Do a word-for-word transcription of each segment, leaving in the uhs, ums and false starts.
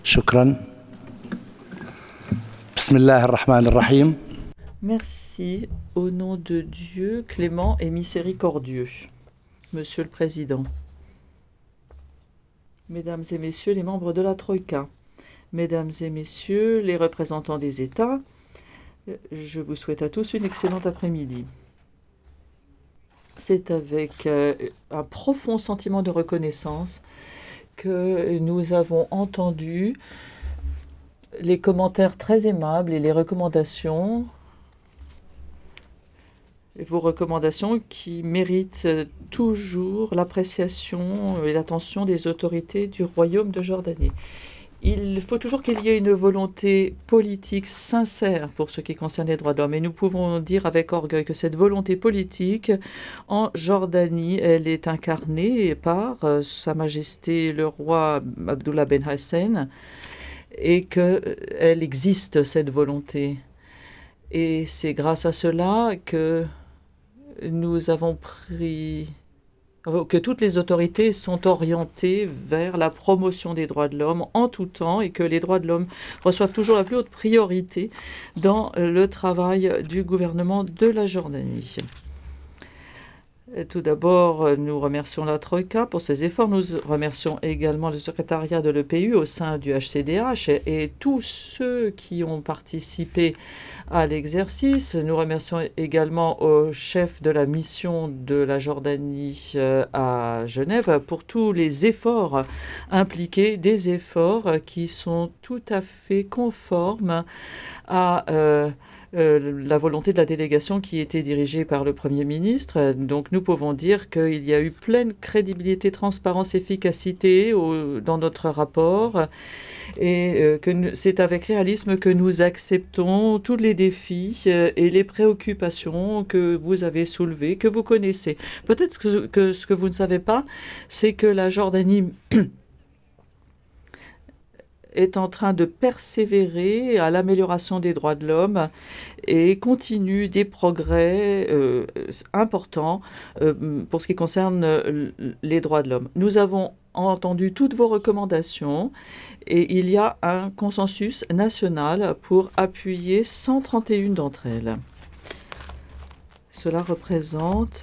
شكرا. بسم الله الرحمن الرحيم. Merci au nom de Dieu clément et miséricordieux. Monsieur le Président, Mesdames et Messieurs les membres de la Troïka, Mesdames et Messieurs les représentants des États, je vous souhaite à tous une excellente après-midi. C'est avec euh, un profond sentiment de reconnaissance que nous avons entendu les commentaires très aimables et les recommandations, vos recommandations qui méritent toujours l'appréciation et l'attention des autorités du Royaume de Jordanie. Il faut toujours qu'il y ait une volonté politique sincère pour ce qui concerne les droits de l'homme. Et nous pouvons dire avec orgueil que cette volonté politique en Jordanie, elle est incarnée par euh, Sa Majesté le roi Abdullah Ben Hassan et qu'elle existe, cette volonté. Et c'est grâce à cela que nous avons pris que toutes les autorités sont orientées vers la promotion des droits de l'homme en tout temps et que les droits de l'homme reçoivent toujours la plus haute priorité dans le travail du gouvernement de la Jordanie. Tout d'abord, nous remercions la Troïka pour ses efforts. Nous remercions également le secrétariat de l'E P U au sein du H C D H et tous ceux qui ont participé à l'exercice. Nous remercions également au chef de la mission de la Jordanie à Genève pour tous les efforts impliqués, des efforts qui sont tout à fait conformes à euh, euh, la volonté de la délégation qui était dirigée par le Premier ministre. Donc nous pouvons dire qu'il y a eu pleine crédibilité, transparence, efficacité au, dans notre rapport et euh, que c'est avec réalisme que nous acceptons tous les défis euh, et les préoccupations que vous avez soulevées, que vous connaissez. Peut-être que, que ce que vous ne savez pas, c'est que la Jordanie est en train de persévérer à l'amélioration des droits de l'homme et continue des progrès euh, importants euh, pour ce qui concerne euh, les droits de l'homme. Nous avons entendu toutes vos recommandations et il y a un consensus national pour appuyer cent trente et une d'entre elles. Cela représente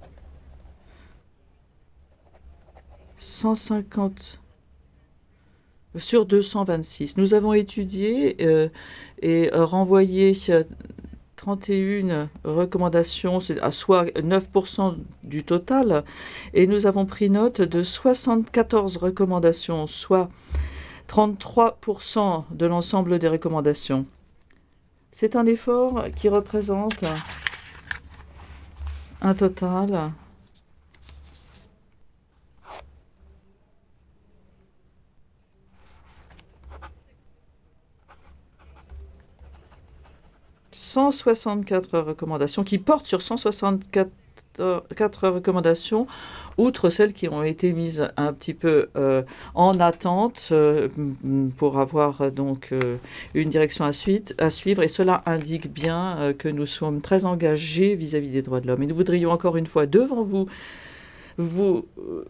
cent cinquante sur deux cent vingt-six. Nous avons étudié euh, et euh, renvoyé euh, trente et une recommandations, c'est à soit neuf pour cent du total, et nous avons pris note de soixante-quatorze recommandations, soit trente-trois pour cent de l'ensemble des recommandations. C'est un effort qui représente un total cent soixante-quatre recommandations, qui portent sur cent soixante-quatre quatre recommandations, outre celles qui ont été mises un petit peu euh, en attente euh, pour avoir euh, donc euh, une direction à, suite, à suivre. Et cela indique bien euh, que nous sommes très engagés vis-à-vis des droits de l'homme. Et nous voudrions encore une fois devant vous vous euh,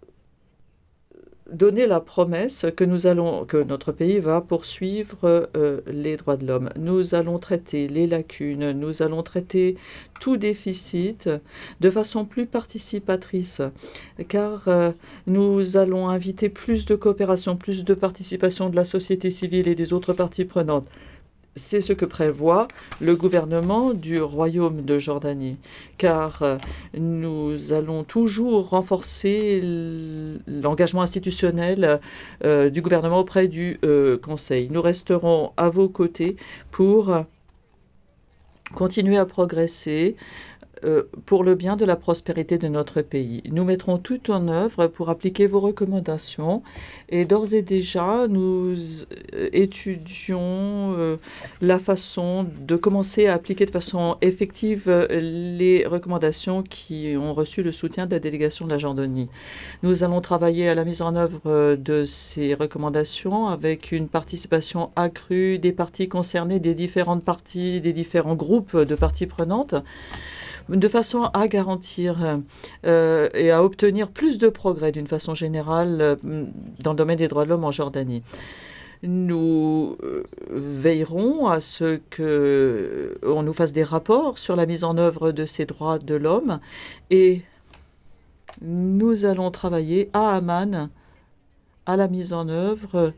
donner la promesse que nous allons, que notre pays va poursuivre euh, les droits de l'homme. Nous allons traiter les lacunes, nous allons traiter tout déficit de façon plus participatrice, car euh, nous allons inviter plus de coopération, plus de participation de la société civile et des autres parties prenantes. C'est ce que prévoit le gouvernement du Royaume de Jordanie, car euh, nous allons toujours renforcer l'engagement institutionnel euh, du gouvernement auprès du euh, Conseil. Nous resterons à vos côtés pour continuer à progresser euh, pour le bien de la prospérité de notre pays. Nous mettrons tout en œuvre pour appliquer vos recommandations et d'ores et déjà, nous euh, étudions euh, la façon de commencer à appliquer de façon effective euh, les recommandations qui ont reçu le soutien de la délégation de la Jordanie. Nous allons travailler à la mise en œuvre euh, de ces recommandations avec une participation accrue des parties concernées, des différentes parties, des différents groupes de parties prenantes, de façon à garantir euh, et à obtenir plus de progrès d'une façon générale euh, dans le domaine des droits de l'homme en Jordanie. Nous euh, veillerons à ce qu'on nous fasse des rapports sur la mise en œuvre de ces droits de l'homme et nous allons travailler à Amman à la mise en œuvre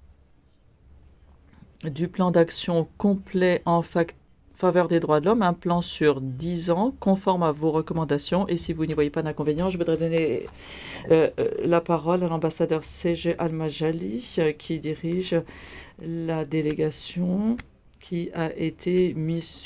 du plan d'action complet en fac- faveur des droits de l'homme, un plan sur dix ans conforme à vos recommandations. Et si vous n'y voyez pas d'inconvénient, je voudrais donner euh, euh, la parole à l'ambassadeur C G Al-Majali euh, qui dirige la délégation qui a été mise